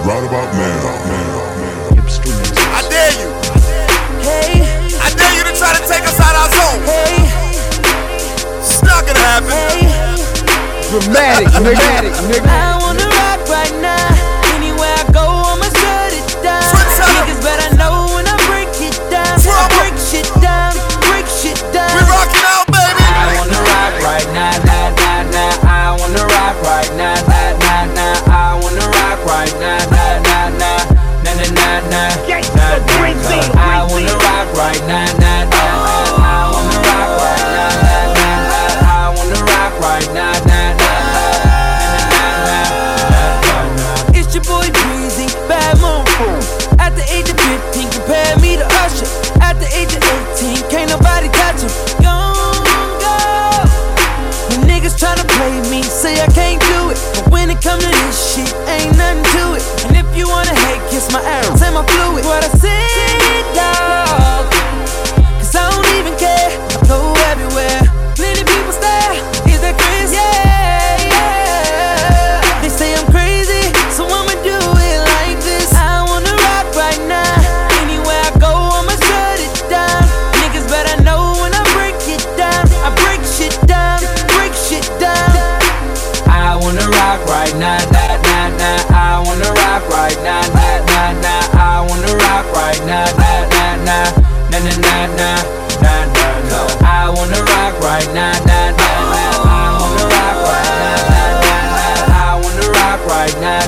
right about now. I dare you. Hey, I dare you to try to take us out our zone. hey, It's not gonna happen. hey. Dramatic, nigga. I wanna rock right now. Anywhere I go, I'ma shut it down. Switch up. Niggas better know when I break it down. I break shit down, break shit down. We rockin' out, baby. I wanna rock right now, nah, nah, nah. I wanna rock right now, nah, nah, nah. I wanna rock right now, nah, nah, nah. Nah, nah, nah, nah. Nah, nah, nah. I wanna rock right now, nah, nah, nah. I wanna rock right now, nah, nah, nah. I wanna rock right now, nah, nah, nah. It's your boy Breezy, bad moon. At the age of 15, compare me to Usher. At the age of 18, can't nobody touch him. Gon' go. The niggas tryna play me, say I can't do it. But when it come to this shit, ain't nothing to it. And if you wanna hate, kiss my arrows and my fluid. What I said, dawg. Cause I don't even care, I go everywhere. Plenty people stare, is that Chris? Yeah, yeah. They say I'm crazy, so I'ma do it like this. I wanna rock right now. Anywhere I go, I'ma shut it down. Niggas better know when I break it down. I break shit down, break shit down. I wanna rock right now, nah, nah, nah. I wanna rock right now, nah, nah, nah. I wanna rock right now, nah, nah, nah. Nah, nah, nah, nah, nah, nah, nah. I wanna rock right now, nah, nah, nah. I wanna rock right now, nah, nah, nah. I wanna rock right now,